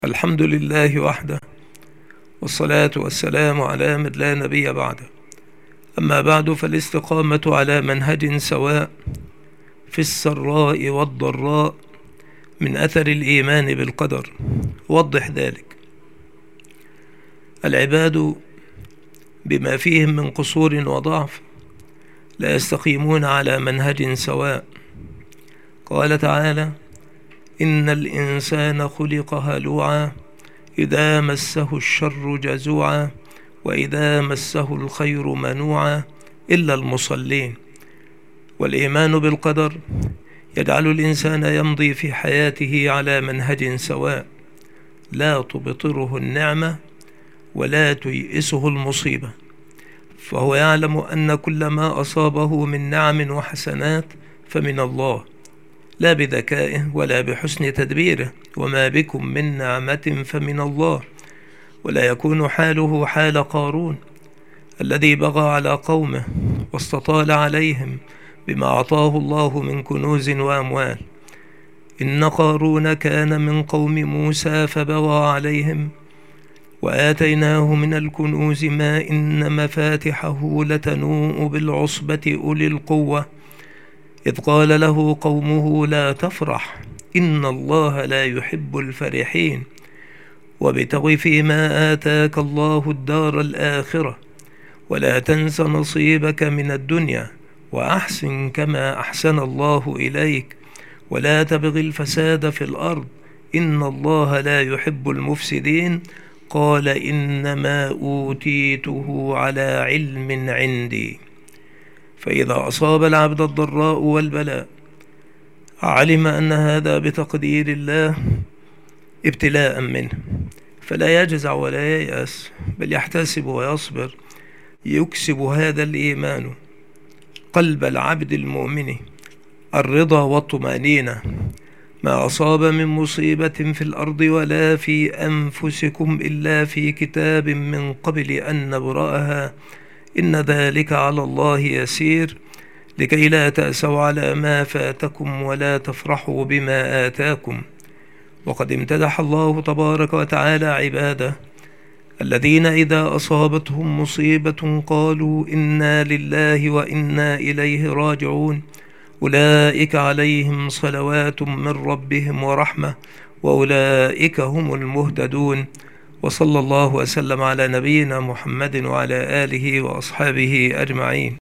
الحمد لله وحده، والصلاة والسلام على من لا نبي بعده. أما بعد، فالاستقامة على منهج سواء في السراء والضراء من أثر الإيمان بالقدر. وضح ذلك. العباد بما فيهم من قصور وضعف لا يستقيمون على منهج سواء. قال تعالى: إن الإنسان خلق هلوعا إذا مسه الشر جزوعا وإذا مسه الخير منوعا إلا المصلين. والإيمان بالقدر يجعل الإنسان يمضي في حياته على منهج سواء، لا تبطره النعمة ولا تيئسه المصيبة، فهو يعلم أن كل ما أصابه من نعم وحسنات فمن الله، لا بذكائه ولا بحسن تدبيره، وما بكم من نعمة فمن الله. ولا يكون حاله حال قارون الذي بغى على قومه واستطال عليهم بما أعطاه الله من كنوز وأموال. إن قارون كان من قوم موسى فبغى عليهم وآتيناه من الكنوز ما إن مفاتحه لتنوء بالعصبة أولي القوة إذ قال له قومه لا تفرح إن الله لا يحب الفرحين وابتغ فيما آتاك الله الدار الآخرة ولا تنس نصيبك من الدنيا وأحسن كما أحسن الله إليك ولا تبغ الفساد في الأرض إن الله لا يحب المفسدين. قال إنما أوتيته على علم عندي. فإذا أصاب العبد الضراء والبلاء علم أن هذا بتقدير الله ابتلاء منه، فلا يجزع ولا ييأس، بل يحتسب ويصبر. يكسب هذا الإيمان قلب العبد المؤمن الرضا والطمأنينة. ما أصاب من مصيبة في الأرض ولا في أنفسكم إلا في كتاب من قبل أن نبرأها إن ذلك على الله يسير لكي لا تأسوا على ما فاتكم ولا تفرحوا بما آتاكم. وقد امتدح الله تبارك وتعالى عباده الذين إذا أصابتهم مصيبة قالوا إنا لله وإنا إليه راجعون أولئك عليهم صلوات من ربهم ورحمة وأولئك هم المهتدون. وصلى الله وسلم على نبينا محمد وعلى آله وأصحابه أجمعين.